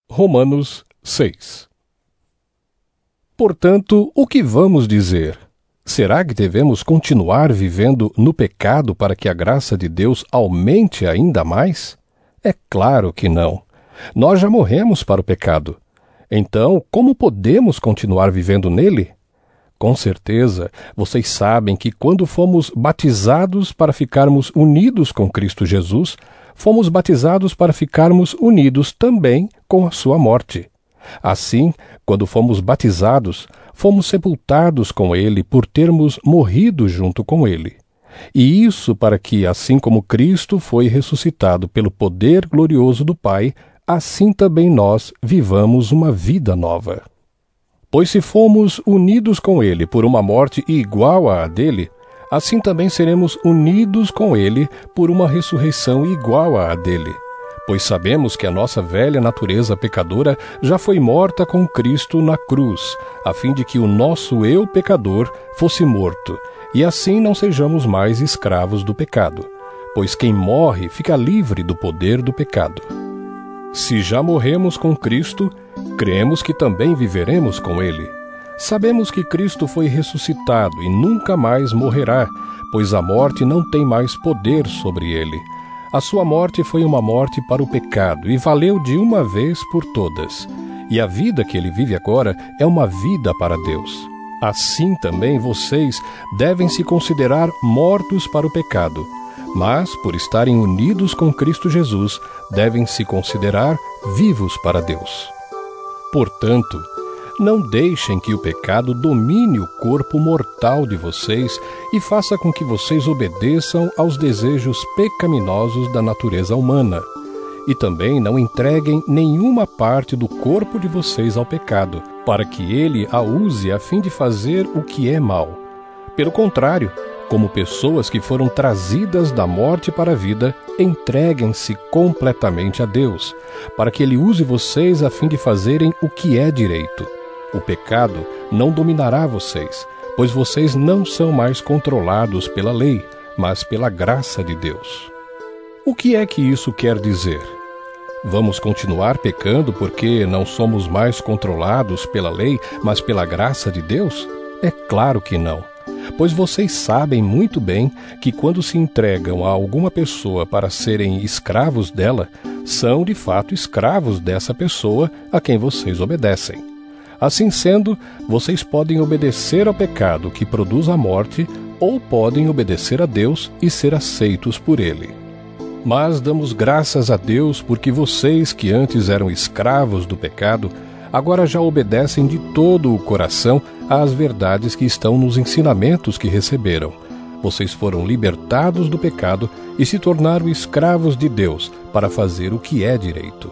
Romanos 6. Portanto, o que vamos dizer? Será que devemos continuar vivendo no pecado para que a graça de Deus aumente ainda mais? É claro que não. Nós já morremos para o pecado. Então, como podemos continuar vivendo nele? Com certeza, vocês sabem que quando fomos batizados para ficarmos unidos com Cristo Jesus, fomos batizados para ficarmos unidos também com a sua morte. Assim, quando fomos batizados, fomos sepultados com ele por termos morrido junto com ele. E isso para que, assim como Cristo foi ressuscitado pelo poder glorioso do Pai, assim também nós vivamos uma vida nova. Pois se fomos unidos com ele por uma morte igual à dele, assim também seremos unidos com ele por uma ressurreição igual à dele. Pois sabemos que a nossa velha natureza pecadora já foi morta com Cristo na cruz, a fim de que o nosso eu pecador fosse morto, e assim não sejamos mais escravos do pecado. Pois quem morre fica livre do poder do pecado. Se já morremos com Cristo, cremos que também viveremos com ele. Sabemos que Cristo foi ressuscitado e nunca mais morrerá, pois a morte não tem mais poder sobre ele. A sua morte foi uma morte para o pecado e valeu de uma vez por todas. E a vida que ele vive agora é uma vida para Deus. Assim também vocês devem se considerar mortos para o pecado, mas, por estarem unidos com Cristo Jesus, devem se considerar vivos para Deus. Portanto, não deixem que o pecado domine o corpo mortal de vocês e faça com que vocês obedeçam aos desejos pecaminosos da natureza humana. E também não entreguem nenhuma parte do corpo de vocês ao pecado, para que ele a use a fim de fazer o que é mal. Pelo contrário, como pessoas que foram trazidas da morte para a vida, entreguem-se completamente a Deus, para que ele use vocês a fim de fazerem o que é direito. O pecado não dominará vocês, pois vocês não são mais controlados pela lei, mas pela graça de Deus. O que é que isso quer dizer? Vamos continuar pecando porque não somos mais controlados pela lei, mas pela graça de Deus? É claro que não. Pois vocês sabem muito bem que quando se entregam a alguma pessoa para serem escravos dela, são de fato escravos dessa pessoa a quem vocês obedecem. Assim sendo, vocês podem obedecer ao pecado que produz a morte, ou podem obedecer a Deus e ser aceitos por ele. Mas damos graças a Deus porque vocês que antes eram escravos do pecado, agora já obedecem de todo o coração às verdades que estão nos ensinamentos que receberam. Vocês foram libertados do pecado e se tornaram escravos de Deus para fazer o que é direito.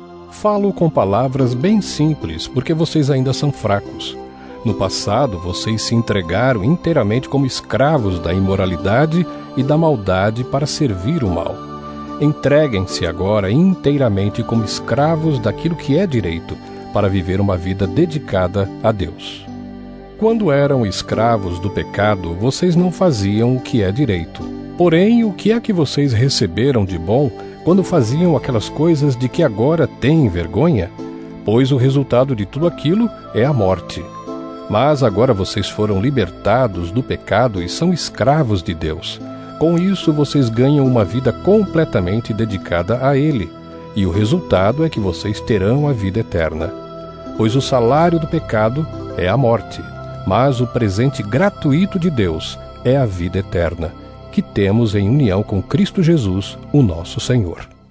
Falo com palavras bem simples, porque vocês ainda são fracos. No passado, vocês se entregaram inteiramente como escravos da imoralidade e da maldade para servir o mal. Entreguem-se agora inteiramente como escravos daquilo que é direito, para viver uma vida dedicada a Deus. Quando eram escravos do pecado, vocês não faziam o que é direito. Porém, o que é que vocês receberam de bom quando faziam aquelas coisas de que agora têm vergonha? Pois o resultado de tudo aquilo é a morte. Mas agora vocês foram libertados do pecado e são escravos de Deus. Com isso, vocês ganham uma vida completamente dedicada a Ele. E o resultado é que vocês terão a vida eterna. Pois o salário do pecado é a morte, mas o presente gratuito de Deus é a vida eterna, que temos em união com Cristo Jesus, o nosso Senhor.